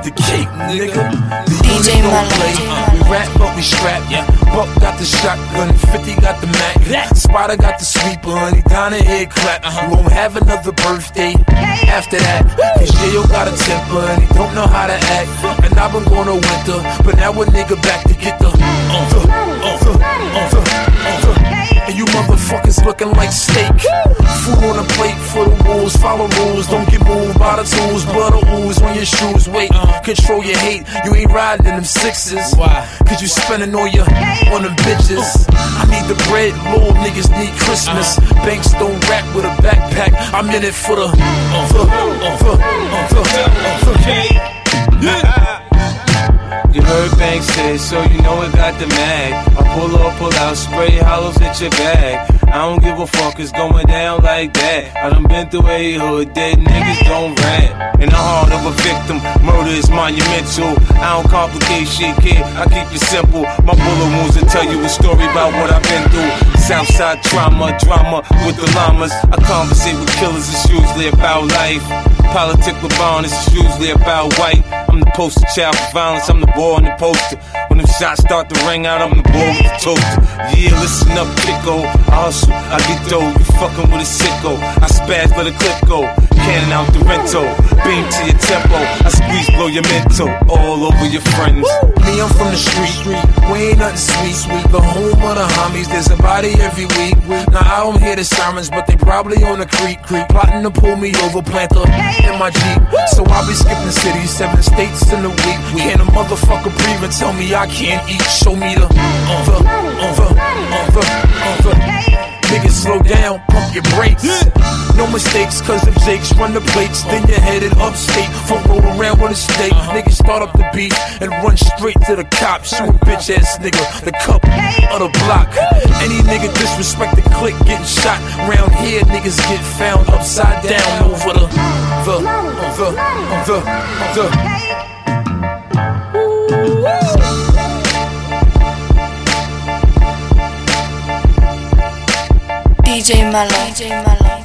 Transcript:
the cake, nigga. The DJ unit don't play. We rap, but we strap. Buck got the shotgun, 50 got the Mac. Spider got the sweeper, honey, down the head clap. You won't have another birthday after that. Cause J.O. got a temper and he don't know how to act. And I've been going to winter, but now a nigga back to get the and you motherfuckers looking like steak. Food on a plate for the wolves. Follow rules, don't get moved by the tools. Blood or ooze on your shoes. Wait, control your hate. You ain't riding in them sixes. Why? Cause you spending all your on them bitches. I need the bread, little niggas need Christmas. Banks don't rap with a backpack. I'm in it for the You heard Banks say, so you know it got the mag. I pull up, pull out, spray hollows at your bag. I don't give a fuck, it's going down like that. I done been through a hood, dead niggas don't rap. In the heart of a victim, murder is monumental. I don't complicate shit, kid, I keep it simple. My bullet wounds will tell you a story about what I've been through. Southside trauma, drama with the llamas. I conversate with killers, it's usually about life. Politic with bonus, it's usually about white. I'm the poster child for violence, I'm the boy on the poster. When them shots start to ring out, I'm the boy with the toaster. Yeah, listen up, Kiko. I hustle, I get dough, you fucking with a sicko. I spaz, let a clip go. Cannon out the rental, beam to your tempo. I squeeze, blow your mental, all over your friends. Me, I'm from the street, we ain't nothing sweet. The home of the homies, there's a body every week. Now I don't hear the sirens, but they probably on the creek. Plotting to pull me over, plant the in my Jeep. So I'll be skipping cities, 7 states in a week. Can a motherfucker breathe and tell me I can't eat? Show me the niggas slow down, pump your brakes. No mistakes, cause if Jakes run the plates, then you're headed upstate. Front roll around with a stake. Niggas start up the beat and run straight to the cops. Shoot a bitch ass nigga, the cup of the block. Any nigga disrespect the clique getting shot. Round here, niggas get found upside down over the DJ Mallow.